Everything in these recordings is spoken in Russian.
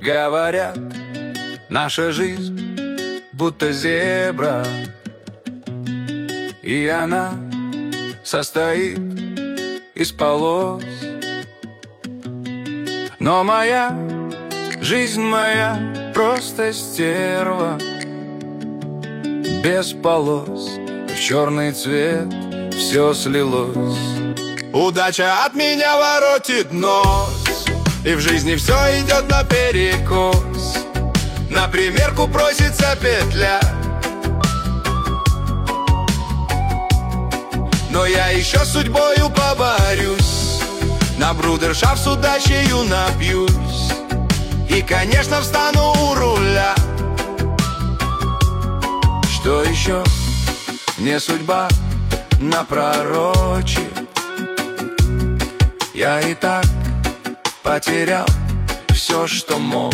Говорят, наша жизнь будто зебра, и она состоит из полос. Но моя жизнь моя просто стерва, без полос, в черный цвет все слилось. Удача от меня воротит нос, и в жизни все идет наперекос. На примерку просится петля, но я еще судьбою поборюсь. На брудершафт с удачею напьюсь и, конечно, встану у руля. Что еще мне судьба напророчит? Я и так потерял все, что мог.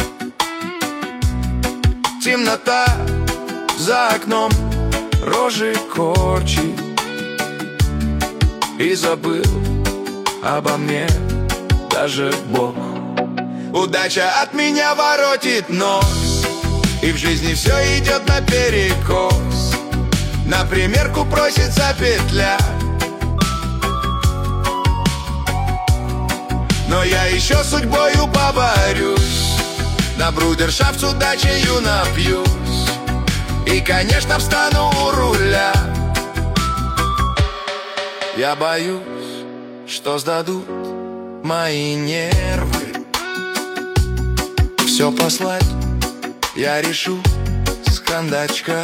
Темнота за окном рожи корчит, и забыл обо мне даже Бог. Удача от меня воротит нос, и в жизни все идет наперекос. На примерку просится петля, но я еще судьбою поборюсь. На брудершафт с удачею напьюсь и, конечно, встану у руля. Я боюсь, что сдадут мои нервы. Все послать я решу с кондачка.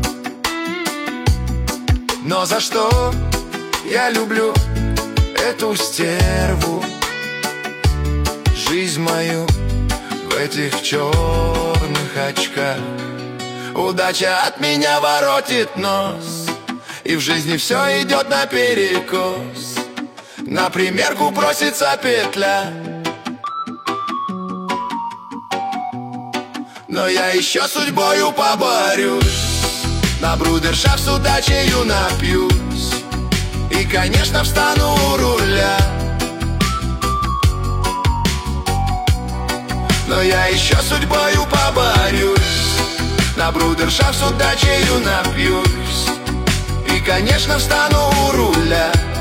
Но за что я люблю эту стерву? Жизнь мою в этих черных очках. Удача от меня воротит нос, и в жизни все идет наперекос. На примерку просится петля, но я еще судьбою поборюсь. На брудершафт с удачею напьюсь и, конечно, встану у руля. Но я еще судьбою поборюсь. На брудершафт с удачею напьюсь и, конечно, встану у руля.